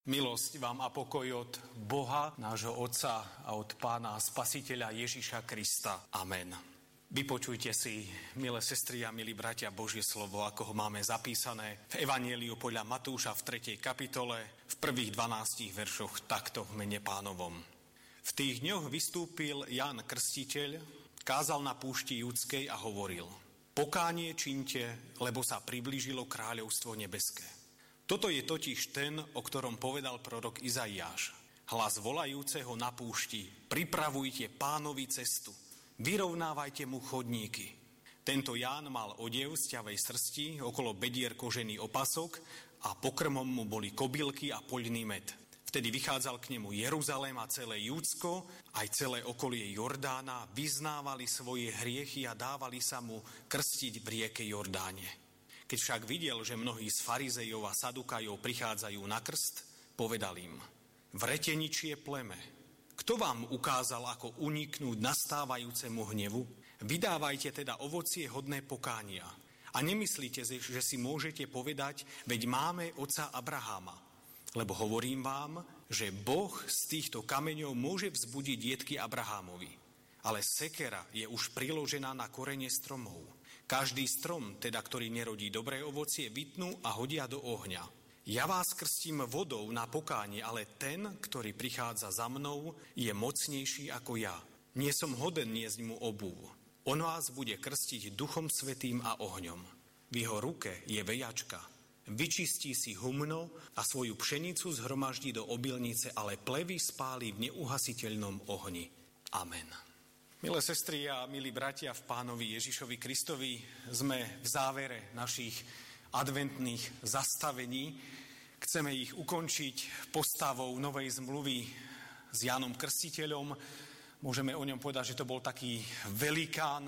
Milosť vám a pokoj od Boha, nášho Otca a od Pána a Spasiteľa Ježiša Krista. Amen. Vypočujte si, milé sestry a milí bratia, Božie slovo, ako ho máme zapísané v Evanjeliu podľa Matúša v 3. kapitole, v prvých 12 veršoch takto v mene Pánovom. V tých dňoch vystúpil Ján Krstiteľ, kázal na púšti Judskej a hovoril: Pokánie činte, lebo sa priblížilo kráľovstvo nebeské. Toto je totiž ten, o ktorom povedal prorok Izaiáš. Hlas volajúceho na púšti: pripravujte Pánovi cestu, vyrovnávajte mu chodníky. Tento Ján mal odev z ťavej srsti, okolo bedier kožený opasok a pokrmom mu boli kobylky a poľný med. Vtedy vychádzal k nemu Jeruzalém a celé Judsko, aj celé okolie Jordána, vyznávali svoje hriechy a dávali sa mu krstiť v rieke Jordáne. Keď však videl, že mnohí z farizejov a sadukajov prichádzajú na krst, povedal im: Vreteničie pleme, kto vám ukázal, ako uniknúť nastávajúcemu hnevu? Vydávajte teda ovocie hodné pokánia. A nemyslíte, že si môžete povedať: veď máme otca Abraháma. Lebo hovorím vám, že Boh z týchto kameňov môže vzbudiť dietky Abrahámovi. Ale sekera je už priložená na korene stromov. Každý strom, teda ktorý nerodí dobré ovocie, vytnú a hodia do ohňa. Ja vás krstím vodou na pokánie, ale ten, ktorý prichádza za mnou, je mocnejší ako ja. Nie som hoden niesť mu obuv. On vás bude krstiť Duchom Svätým a ohňom. V jeho ruke je vejačka. Vyčistí si humno a svoju pšenicu zhromaždí do obilnice, ale plevy spáli v neuhasiteľnom ohni. Amen. Milé sestry a milí bratia v Pánovi Ježišovi Kristovi, sme v závere našich adventných zastavení. Chceme ich ukončiť postavou novej zmluvy s Jánom Krstiteľom. Môžeme o ňom povedať, že to bol taký velikán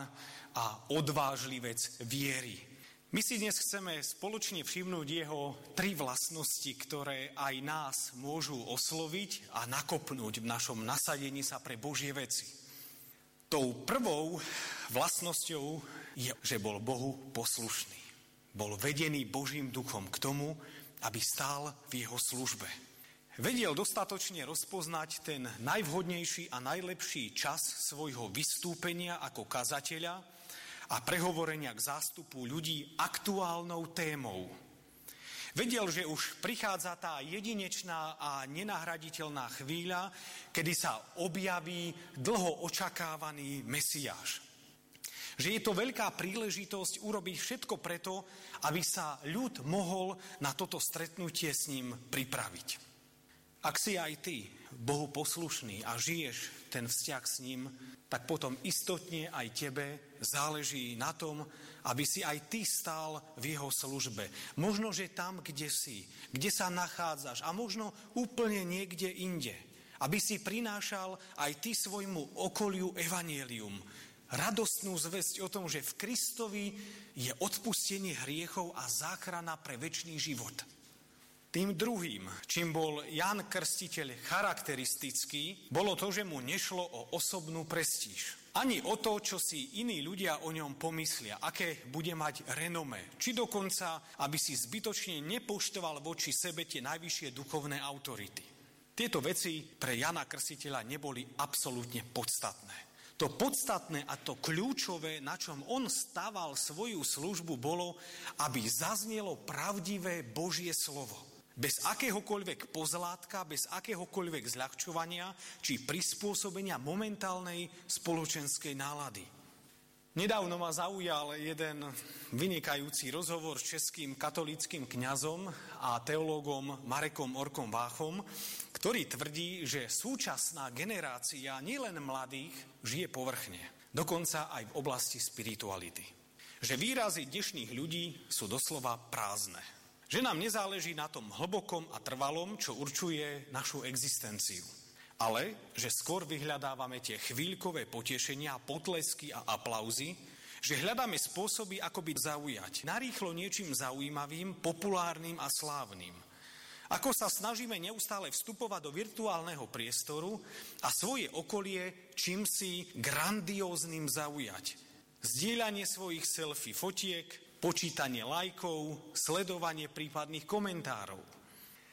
a odvážlivec viery. My si dnes chceme spoločne všimnúť jeho tri vlastnosti, ktoré aj nás môžu osloviť a nakopnúť v našom nasadení sa pre Božie veci. Tou prvou vlastnosťou je, že bol Bohu poslušný. Bol vedený Božím duchom k tomu, aby stál v jeho službe. Vedel dostatočne rozpoznať ten najvhodnejší a najlepší čas svojho vystúpenia ako kazateľa a prehovorenia k zástupu ľudí aktuálnou témou. Vedel, že už prichádza tá jedinečná a nenahraditeľná chvíľa, kedy sa objaví dlho očakávaný Mesiáš. Že je to veľká príležitosť urobiť všetko preto, aby sa ľud mohol na toto stretnutie s ním pripraviť. Ak si aj ty Bohu poslušný a žiješ ten vzťah s ním, tak potom istotne aj tebe záleží na tom, aby si aj ty stál v jeho službe. Možno, že tam, kde si, kde sa nachádzaš a možno úplne niekde inde. Aby si prinášal aj ty svojmu okoliu evanjelium. Radostnú zvesť o tom, že v Kristovi je odpustenie hriechov a záchrana pre večný život. Tým druhým, čím bol Ján Krstiteľ charakteristický, bolo to, že mu nešlo o osobnú prestíž. Ani o to, čo si iní ľudia o ňom pomyslia, aké bude mať renome, či dokonca, aby si zbytočne nepoštoval voči sebe tie najvyššie duchovné autority. Tieto veci pre Jana Krstiteľa neboli absolútne podstatné. To podstatné a to kľúčové, na čom on staval svoju službu, bolo, aby zaznelo pravdivé Božie slovo. Bez akéhokoľvek pozlátka, bez akéhokoľvek zľahčovania či prispôsobenia momentálnej spoločenskej nálady. Nedávno ma zaujal jeden vynikajúci rozhovor s českým katolíckym kňazom a teológom Marekom Orkom Váchom, ktorý tvrdí, že súčasná generácia nielen mladých žije povrchne, dokonca aj v oblasti spirituality. Že výrazy dnešných ľudí sú doslova prázdne. Že nám nezáleží na tom hlbokom a trvalom, čo určuje našu existenciu. Ale že skôr vyhľadávame tie chvíľkové potešenia, potlesky a aplauzy, že hľadáme spôsoby, ako byť zaujať narýchlo niečím zaujímavým, populárnym a slávnym. Ako sa snažíme neustále vstupovať do virtuálneho priestoru a svoje okolie čímsi grandióznym zaujať. Zdieľanie svojich selfie fotiek, počítanie lajkov, sledovanie prípadných komentárov.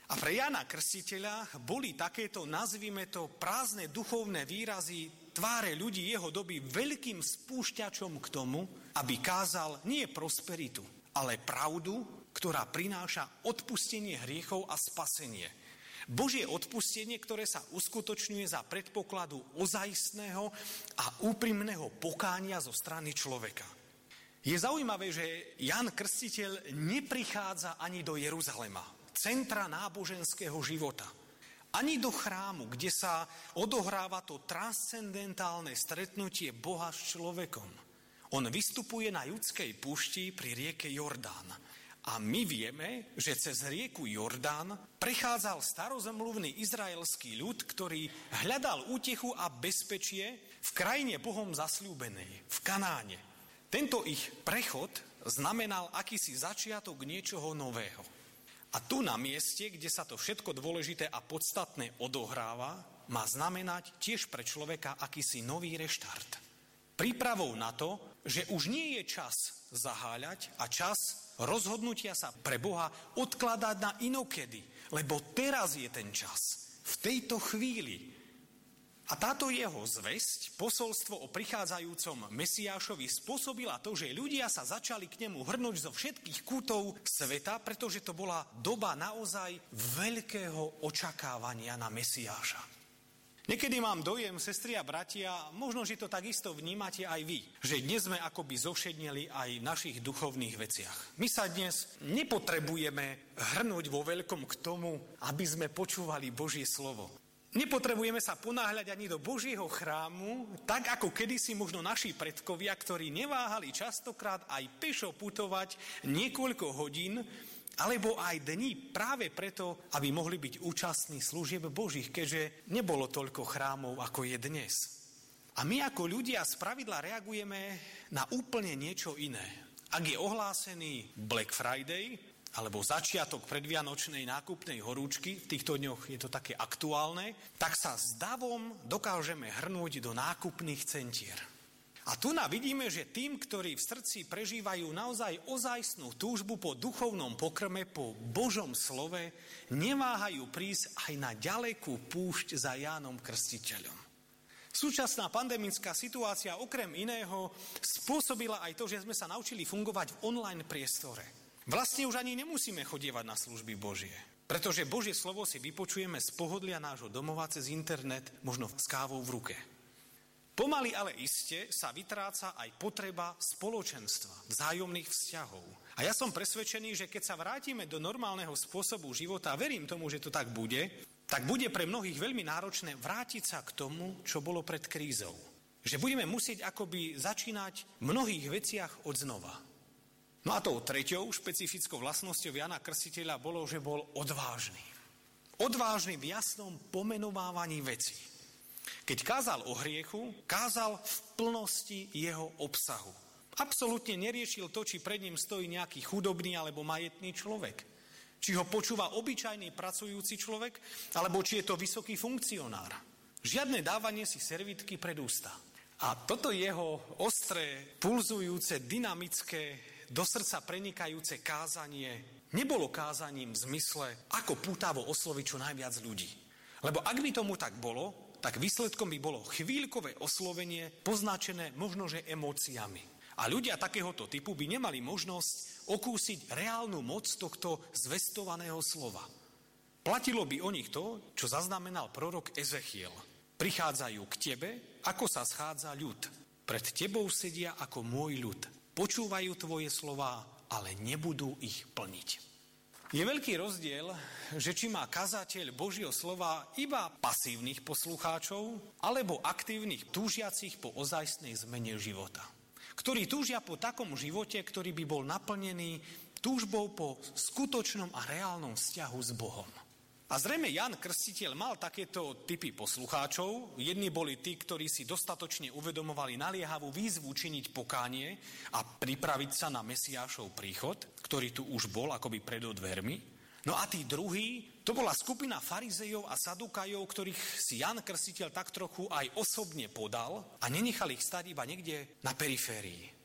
A pre Jána Krstiteľa boli takéto, nazvime to, prázdne duchovné výrazy tváre ľudí jeho doby veľkým spúšťačom k tomu, aby kázal nie prosperitu, ale pravdu, ktorá prináša odpustenie hriechov a spasenie. Božie odpustenie, ktoré sa uskutočňuje za predpokladu ozajstného a úprimného pokánia zo strany človeka. Je zaujímavé, že Ján Krstiteľ neprichádza ani do Jeruzalema, centra náboženského života, ani do chrámu, kde sa odohráva to transcendentálne stretnutie Boha s človekom. On vystupuje na judskej púšti pri rieke Jordán. A my vieme, že cez rieku Jordán prechádzal starozmluvný izraelský ľud, ktorý hľadal útechu a bezpečie v krajine Bohom zasľúbenej, v Kanáne. Tento ich prechod znamenal akýsi začiatok niečoho nového. A tu na mieste, kde sa to všetko dôležité a podstatné odohráva, má znamenať tiež pre človeka akýsi nový reštart. Prípravou na to, že už nie je čas zaháľať a čas rozhodnutia sa pre Boha odkladať na inokedy, lebo teraz je ten čas, v tejto chvíli. A táto jeho zvesť, posolstvo o prichádzajúcom Mesiášovi, spôsobila to, že ľudia sa začali k nemu hrnúť zo všetkých kútov sveta, pretože to bola doba naozaj veľkého očakávania na Mesiáša. Niekedy mám dojem, sestri a bratia, možno, že to takisto vnímate aj vy, že dnes sme akoby zovšedneli aj v našich duchovných veciach. My sa dnes nepotrebujeme hrnúť vo veľkom k tomu, aby sme počúvali Božie slovo. Nepotrebujeme sa ponáhľať ani do Božieho chrámu, tak ako kedysi možno naši predkovia, ktorí neváhali častokrát aj pešo putovať niekoľko hodín, alebo aj dní práve preto, aby mohli byť účastní služieb Božích, keďže nebolo toľko chrámov, ako je dnes. A my ako ľudia spravidla reagujeme na úplne niečo iné. Ak je ohlásený Black Friday, alebo začiatok predvianočnej nákupnej horúčky, v týchto dňoch je to také aktuálne, tak sa s davom dokážeme hrnúť do nákupných centier. A tu vidíme, že tým, ktorí v srdci prežívajú naozaj ozajstnú túžbu po duchovnom pokrme, po Božom slove, neváhajú prísť aj na ďalekú púšť za Jánom Krstiteľom. Súčasná pandemická situácia okrem iného spôsobila aj to, že sme sa naučili fungovať v online priestore. Vlastne už ani nemusíme chodievať na služby Božie, pretože Božie slovo si vypočujeme z pohodlia nášho domova cez internet, možno s kávou v ruke. Pomaly, ale iste sa vytráca aj potreba spoločenstva, vzájomných vzťahov. A ja som presvedčený, že keď sa vrátime do normálneho spôsobu života, a verím tomu, že to tak bude pre mnohých veľmi náročné vrátiť sa k tomu, čo bolo pred krízou. Že budeme musieť akoby začínať v mnohých veciach od znova. No a tou treťou špecifickou vlastnosťou Jána Krstiteľa bolo, že bol odvážny. Odvážny v jasnom pomenovávaní vecí. Keď kázal o hriechu, kázal v plnosti jeho obsahu. Absolútne neriešil to, či pred ním stojí nejaký chudobný alebo majetný človek. Či ho počúva obyčajný pracujúci človek, alebo či je to vysoký funkcionár. Žiadne dávanie si servítky pred ústa. A toto jeho ostré, pulzujúce, dynamické, do srdca prenikajúce kázanie nebolo kázaním v zmysle, ako pútavo osloviť čo najviac ľudí. Lebo ak by tomu tak bolo, tak výsledkom by bolo chvíľkové oslovenie poznačené možno, že emóciami. A ľudia takéhoto typu by nemali možnosť okúsiť reálnu moc tohto zvestovaného slova. Platilo by o nich to, čo zaznamenal prorok Ezechiel. Prichádzajú k tebe, ako sa schádza ľud. Pred tebou sedia ako môj ľud. Počúvajú tvoje slová, ale nebudú ich plniť. Je veľký rozdiel, že či má kazateľ Božieho slova iba pasívnych poslucháčov, alebo aktívnych túžiacich po ozajstnej zmene života. Ktorí túžia po takom živote, ktorý by bol naplnený túžbou po skutočnom a reálnom vzťahu s Bohom. A zrejme Ján Krstiteľ mal takéto typy poslucháčov. Jedni boli tí, ktorí si dostatočne uvedomovali naliehavú výzvu činiť pokánie a pripraviť sa na Mesiášov príchod, ktorý tu už bol akoby pred dvermi. No a tí druhí, to bola skupina farizejov a sadukajov, ktorých si Ján Krstiteľ tak trochu aj osobne podal a nenechal ich stať iba niekde na periférii.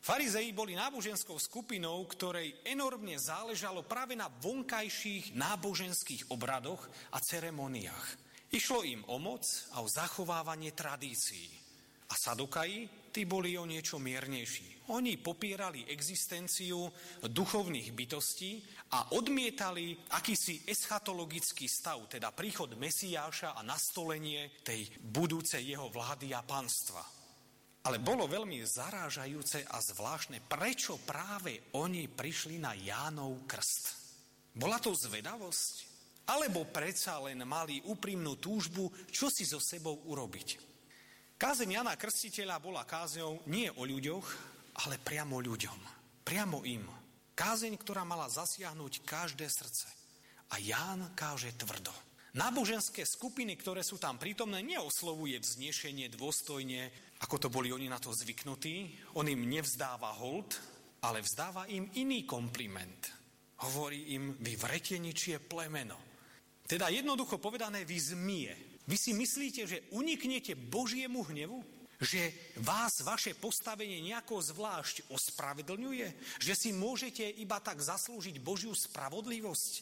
Farizei boli náboženskou skupinou, ktorej enormne záležalo práve na vonkajších náboženských obradoch a ceremoniách. Išlo im o moc a o zachovávanie tradícií. A Sadukaji, tí boli o niečo miernejší. Oni popierali existenciu duchovných bytostí a odmietali akýsi eschatologický stav, teda príchod Mesiáša a nastolenie tej budúcej jeho vlády a panstva. Ale bolo veľmi zarážajúce a zvláštne, prečo práve oni prišli na Jánov krst. Bola to zvedavosť? Alebo predsa len mali úprimnú túžbu, čo si so sebou urobiť? Kázeň Jana Krstiteľa bola kázeňou nie o ľuďoch, ale priamo ľuďom. Priamo im. Kázeň, ktorá mala zasiahnuť každé srdce. A Ján káže tvrdo. Náboženské skupiny, ktoré sú tam prítomné, neoslovuje vznešenie dôstojne, ako to boli oni na to zvyknutí. On im nevzdáva hold, ale vzdáva im iný kompliment. Hovorí im, vy vreteničie plemeno. Teda jednoducho povedané, vy zmije. Vy si myslíte, že uniknete Božiemu hnevu? Že vás vaše postavenie nejako zvlášť ospravedlňuje? Že si môžete iba tak zaslúžiť Božiu spravodlivosť?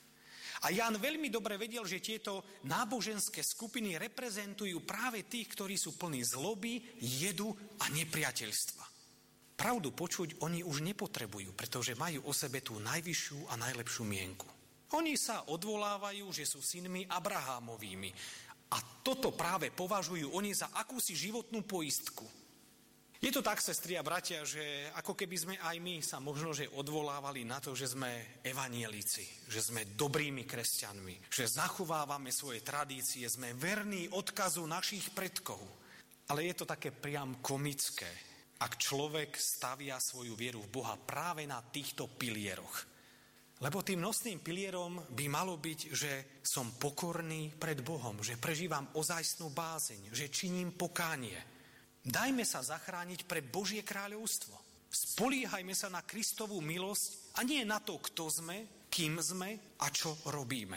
A Ján veľmi dobre vedel, že tieto náboženské skupiny reprezentujú práve tých, ktorí sú plní zloby, jedu a nepriateľstva. Pravdu počuť oni už nepotrebujú, pretože majú o sebe tú najvyššiu a najlepšiu mienku. Oni sa odvolávajú, že sú synmi Abrahámovými. A toto práve považujú oni za akúsi životnú poistku. Je to tak, sestri a bratia, že ako keby sme aj my sa možno že odvolávali na to, že sme evanjelici, že sme dobrými kresťanmi, že zachovávame svoje tradície, sme verní odkazu našich predkov. Ale je to také priam komické, ak človek stavia svoju vieru v Boha práve na týchto pilieroch. Lebo tým nosným pilierom by malo byť, že som pokorný pred Bohom, že prežívam ozajstnú bázeň, že činím pokánie. Dajme sa zachrániť pre Božie kráľovstvo. Spoliehajme sa na Kristovú milosť a nie na to, kto sme, kým sme a čo robíme.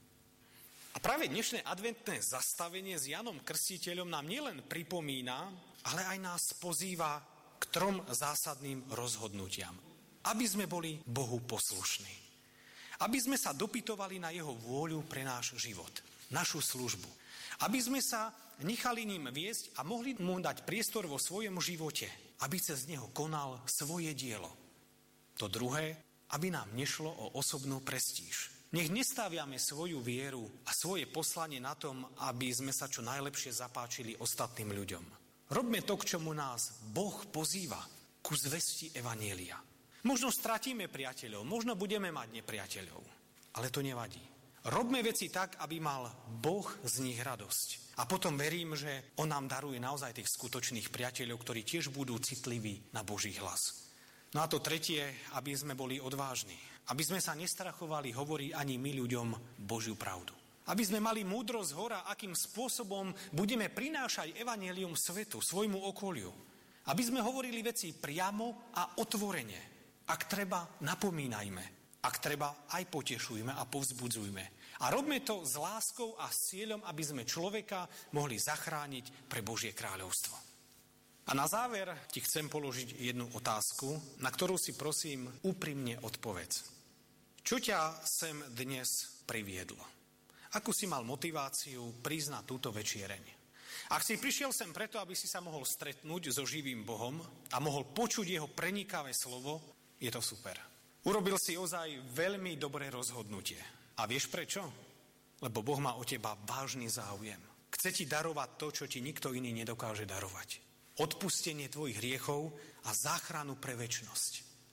A práve dnešné adventné zastavenie s Janom Krstiteľom nám nielen pripomína, ale aj nás pozýva k 3 zásadným rozhodnutiam. Aby sme boli Bohu poslušní. Aby sme sa dopytovali na jeho vôľu pre náš život, našu službu. Aby sme sa nechali ním viesť a mohli mu dať priestor vo svojom živote, aby cez neho konal svoje dielo. To druhé, aby nám nešlo o osobnú prestíž. Nech nestáviame svoju vieru a svoje poslanie na tom, aby sme sa čo najlepšie zapáčili ostatným ľuďom. Robme to, k čomu nás Boh pozýva, ku zvesti evanjelia. Možno stratíme priateľov, možno budeme mať nepriateľov, ale to nevadí. Robme veci tak, aby mal Boh z nich radosť. A potom verím, že on nám daruje naozaj tých skutočných priateľov, ktorí tiež budú citliví na Boží hlas. No a to tretie, aby sme boli odvážni. Aby sme sa nestrachovali hovoriť ani my ľuďom Božiu pravdu. Aby sme mali múdrosť hora, akým spôsobom budeme prinášať evanjelium svetu, svojmu okoliu. Aby sme hovorili veci priamo a otvorene. Ak treba, napomínajme. Ak treba, aj potešujme a povzbudzujme. A robme to s láskou a s cieľom, aby sme človeka mohli zachrániť pre Božie kráľovstvo. A na záver ti chcem položiť jednu otázku, na ktorú si prosím úprimne odpovedz. Čo ťa sem dnes priviedlo? Akú si mal motiváciu prísť na túto večiereň? Ak si prišiel sem preto, aby si sa mohol stretnúť so živým Bohom a mohol počuť jeho prenikavé slovo, je to super. Urobil si ozaj veľmi dobré rozhodnutie. A vieš prečo? Lebo Boh má o teba vážny záujem. Chce ti darovať to, čo ti nikto iný nedokáže darovať. Odpustenie tvojich hriechov a záchranu pre večnosť.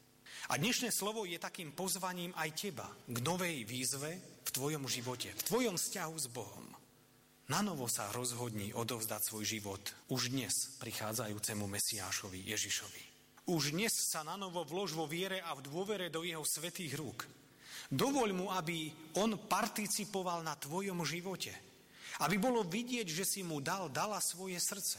A dnešné slovo je takým pozvaním aj teba k novej výzve v tvojom živote, v tvojom vzťahu s Bohom. Nanovo sa rozhodni odovzdať svoj život už dnes prichádzajúcemu Mesiášovi Ježišovi. Už dnes sa nanovo vlož vo viere a v dôvere do jeho svätých rúk. Dovoľ mu, aby on participoval na tvojom živote. Aby bolo vidieť, že si mu dala svoje srdce.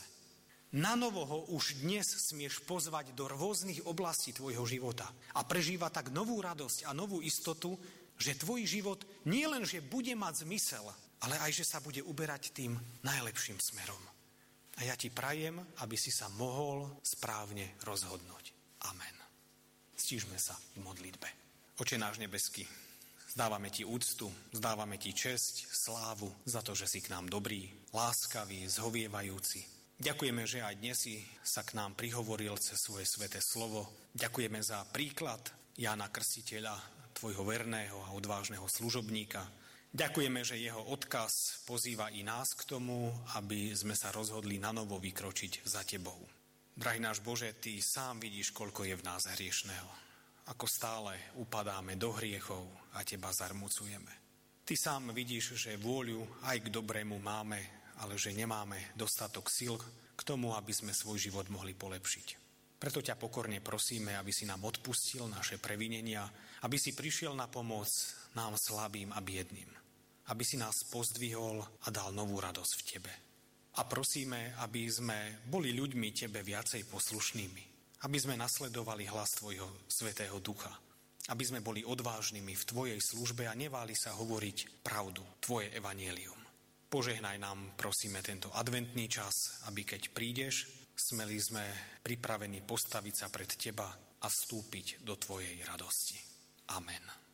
Nanovo ho už dnes smieš pozvať do rôznych oblastí tvojho života a prežíva tak novú radosť a novú istotu, že tvoj život nie len, že bude mať zmysel, ale aj, že sa bude uberať tým najlepším smerom. A ja ti prajem, aby si sa mohol správne rozhodnúť. Amen. Stížme sa v modlitbe. Oče náš nebeský, zdávame ti úctu, zdávame ti česť, slávu za to, že si k nám dobrý, láskavý, zhovievajúci. Ďakujeme, že aj dnes si sa k nám prihovoril cez svoje sväté slovo. Ďakujeme za príklad Jána Krstiteľa, tvojho verného a odvážneho služobníka. Ďakujeme, že jeho odkaz pozýva i nás k tomu, aby sme sa rozhodli na novo vykročiť za tebou. Drahý náš Bože, ty sám vidíš, koľko je v nás hriešného. Ako stále upadáme do hriechov a teba zarmucujeme. Ty sám vidíš, že vôľu aj k dobrému máme, ale že nemáme dostatok sil k tomu, aby sme svoj život mohli polepšiť. Preto ťa pokorne prosíme, aby si nám odpustil naše previnenia, aby si prišiel na pomoc nám slabým a biedným, aby si nás pozdvihol a dal novú radosť v tebe. A prosíme, aby sme boli ľuďmi tebe viacej poslušnými, aby sme nasledovali hlas tvojho Svätého Ducha, aby sme boli odvážnymi v tvojej službe a neváli sa hovoriť pravdu, tvoje evanjelium. Požehnaj nám, prosíme, tento adventný čas, aby keď prídeš, smeli sme pripravení postaviť sa pred teba a vstúpiť do tvojej radosti. Amen.